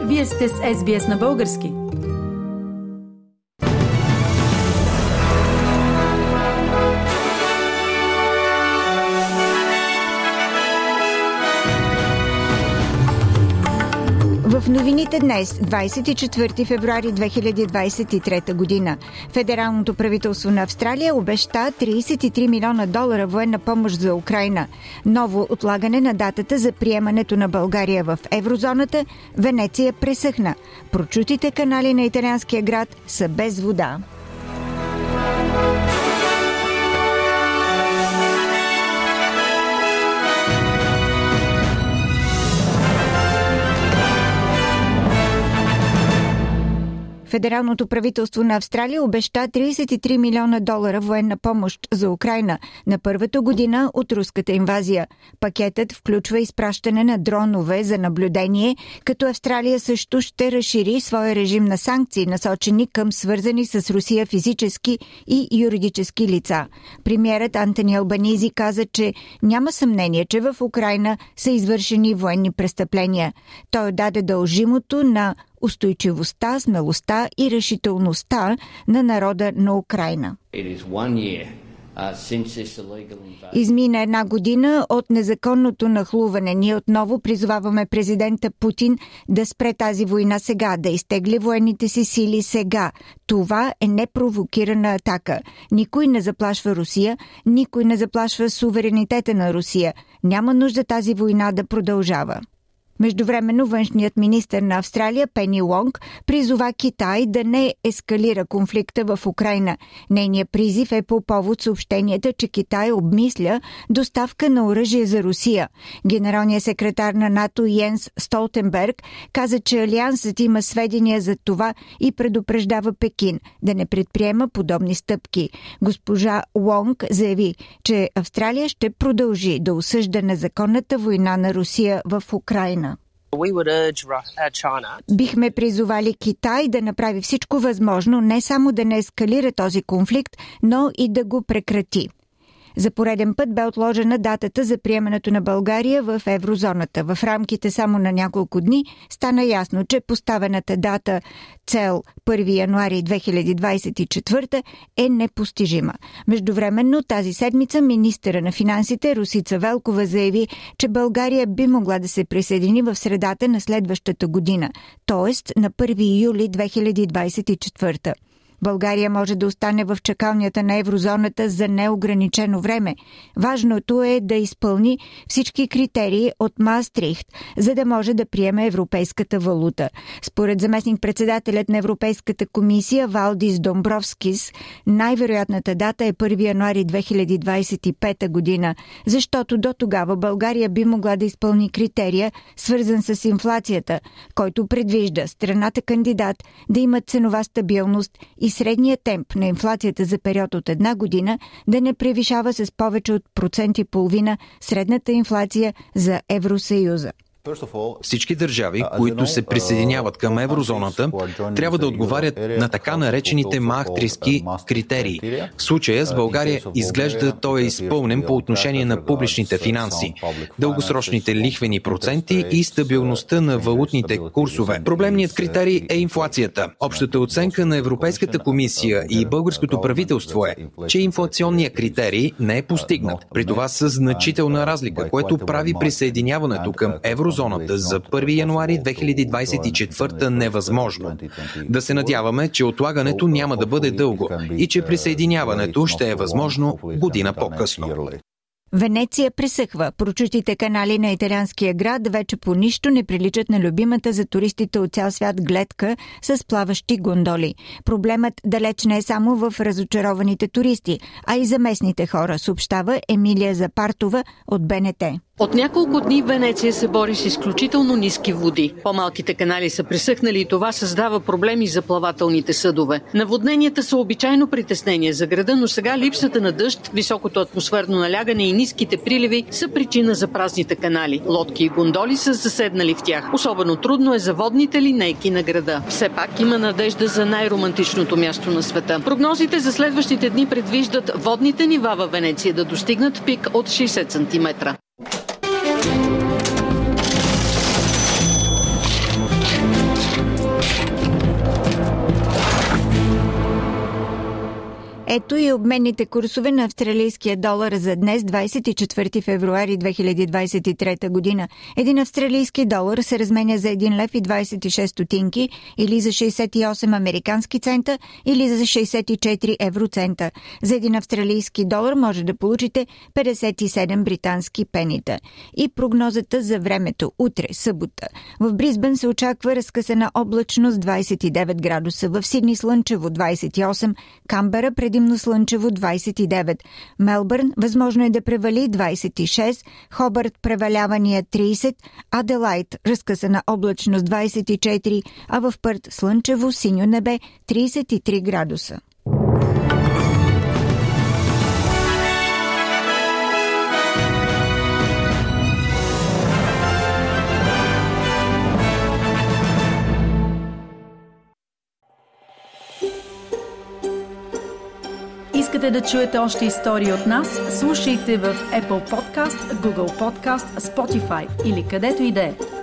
Вие сте с SBS на български. В новините днес, 24 февруари 2023 година, федералното правителство на Австралия обеща $33 милиона военна помощ за Украйна. Ново отлагане на датата за приемането на България в еврозоната. Венеция пресъхна. Прочутите канали на италианския град са без вода. Федералното правителство на Австралия обеща $33 милиона военна помощ за Украйна на първата година от руската инвазия. Пакетът включва изпращане на дронове за наблюдение, като Австралия също ще разшири своя режим на санкции, насочени към свързани с Русия физически и юридически лица. Премиерът Антони Албанизи каза, че няма съмнение, че в Украйна са извършени военни престъпления. Той даде дължимото на устойчивостта, смелостта и решителността на народа на Украйна. Измина една година от незаконното нахлуване. Ние отново призоваваме президента Путин да спре тази война сега, да изтегли военните си сили сега. Това е непровокирана атака. Никой не заплашва Русия, никой не заплашва суверенитета на Русия. Няма нужда тази война да продължава. Междувременно външният министър на Австралия Пени Уонг призова Китай да не ескалира конфликта в Украйна. Нейният призив е по повод съобщенията, че Китай обмисля доставка на оръжие за Русия. Генералният секретар на НАТО Йенс Столтенберг каза, че Алиансът има сведения за това и предупреждава Пекин да не предприема подобни стъпки. Госпожа Уонг заяви, че Австралия ще продължи да осъжда незаконната война на Русия в Украйна. Бихме призовали Китай да направи всичко възможно, не само да не ескалира този конфликт, но и да го прекрати. За пореден път бе отложена датата за приемането на България в еврозоната. В рамките само на няколко дни стана ясно, че поставената дата цел 1 януари 2024 е непостижима. Междувременно тази седмица министъра на финансите Росица Велкова заяви, че България би могла да се присъедини в средата на следващата година, т.е. на 1 юли 2024. България може да остане в чакалнята на еврозоната за неограничено време. Важното е да изпълни всички критерии от Маастрихт, за да може да приеме европейската валута. Според заместник-председателят на Европейската комисия Валдис Домбровскис, най-вероятната дата е 1 януари 2025 година, защото до тогава България би могла да изпълни критерия, свързан с инфлацията, който предвижда страната кандидат да има ценова стабилност и средния темп на инфлацията за период от една година да не превишава с повече от 1,5% средната инфлация за Евросъюза. Всички държави, които се присъединяват към еврозоната, трябва да отговарят на така наречените маастрихтски критерии. В случая с България изглежда той е изпълнен по отношение на публичните финанси, дългосрочните лихвени проценти и стабилността на валутните курсове. Проблемният критерий е инфлацията. Общата оценка на Европейската комисия и българското правителство е, че инфлационният критерий не е постигнат. При това с значителна разлика, което прави присъединяването към еврозоната за 1 януари 2024 невъзможно. Да се надяваме, че отлагането няма да бъде дълго и че присъединяването ще е възможно година по-късно. Венеция пресъхва. Прочутите канали на италианския град вече по нищо не приличат на любимата за туристите от цял свят гледка с плаващи гондоли. Проблемът далеч не е само в разочарованите туристи, а и за местните хора, съобщава Емилия Запартова от БНТ. От няколко дни Венеция се бори с изключително ниски води. По-малките канали са пресъхнали и това създава проблеми за плавателните съдове. Наводненията са обичайно притеснение за града, но сега липсата на дъжд, високото атмосферно налягане и ниските приливи са причина за празните канали. Лодки и гондоли са заседнали в тях. Особено трудно е за водните линейки на града. Все пак има надежда за най-романтичното място на света. Прогнозите за следващите дни предвиждат водните нива във Венеция да достигнат пик от 60 см. Ето и обменните курсове на австралийския долар за днес, 24 февруари 2023 година. Един австралийски долар се разменя за 1 лев и 26 стотинки или за 68 американски цента или за 64 евроцента. За един австралийски долар може да получите 57 британски пенита. И прогнозата за времето утре, събота. В Бризбен се очаква разкъсана облачност 29 градуса, в Сидни слънчево 28, Камбера предимно слънчево 29, Мелбърн възможно е да превали 26, Хобърт превалявания 30, Аделайд разкъсана облачност 24, а в Пърт слънчево синьо небе 33 градуса. Искате да чуете още истории от нас? Слушайте в Apple Podcast, Google Podcast, Spotify или където и да е.